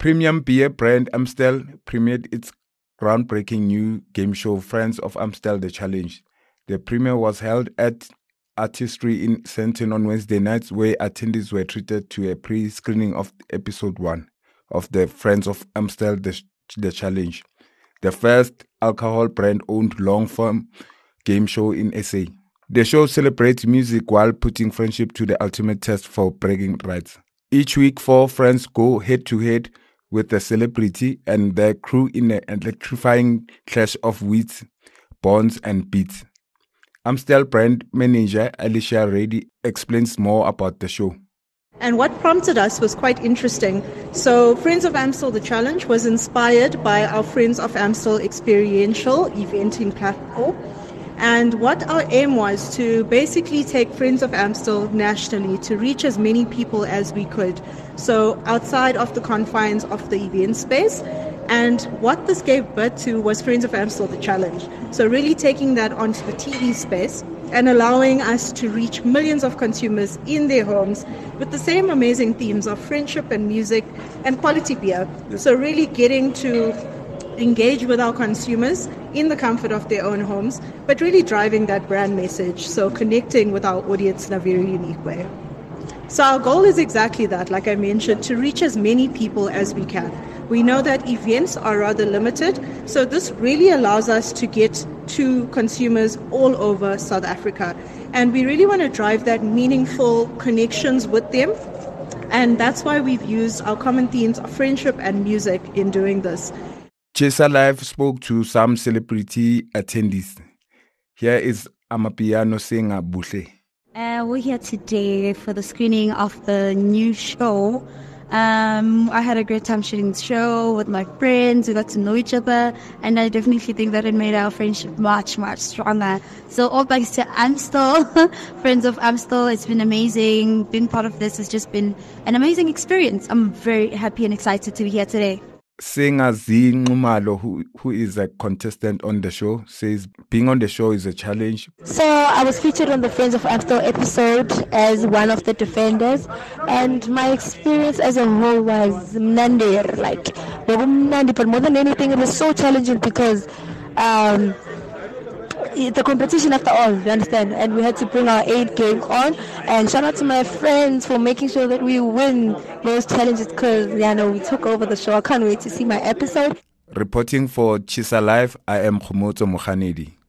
Premium beer brand Amstel premiered its groundbreaking new game show, Friends of Amstel: The Challenge. The premiere was held at Artistry in Sandton on Wednesday nights, where attendees were treated to a pre-screening of episode 1 of the Friends of Amstel: The Challenge, the first alcohol brand-owned long-form game show in SA. The show celebrates music while putting friendship to the ultimate test for bragging rights. Each week, 4 friends go head-to-head with the celebrity and their crew in an electrifying clash of wits, bonds, and beats. Amstel brand manager Alicia Reddy explains more about the show. And what prompted us was quite interesting. So Friends of Amstel: The Challenge was inspired by our Friends of Amstel experiential eventing platform. And what our aim was to basically take Friends of Amstel nationally to reach as many people as we could. So outside of the confines of the event space. And what this gave birth to was Friends of Amstel: The Challenge. So really taking that onto the TV space and allowing us to reach millions of consumers in their homes with the same amazing themes of friendship and music and quality beer. So really getting to engage with our consumers in the comfort of their own homes, but really driving that brand message. So connecting with our audience in a very unique way. So our goal is exactly that, like I mentioned, to reach as many people as we can. We know that events are rather limited, so this really allows us to get to consumers all over South Africa. And we really want to drive that meaningful connections with them. And that's why we've used our common themes of friendship and music in doing this. Chesa Live spoke to some celebrity attendees. Here is Amapiano singer Buhle. We're here today for the screening of the new show. I had a great time shooting the show with my friends. We got to know each other, and I definitely think that it made our friendship much, much stronger. So all thanks to Amstel, Friends of Amstel. It's been amazing. Being part of this has just been an amazing experience. I'm very happy and excited to be here today. Singer Z Ngumalo, who is a contestant on the show, says being on the show is a challenge. So I was featured on the Friends of Amstel episode as one of the defenders, and my experience as a whole was mnandi, but more than anything, it was so challenging because it's a competition after all, you understand, and we had to bring our A game on. And shout out to my friends for making sure that we win those challenges, because we took over the show. I can't wait to see my episode. Reporting for Chesa Live, I am Khomotso Mokhanedi.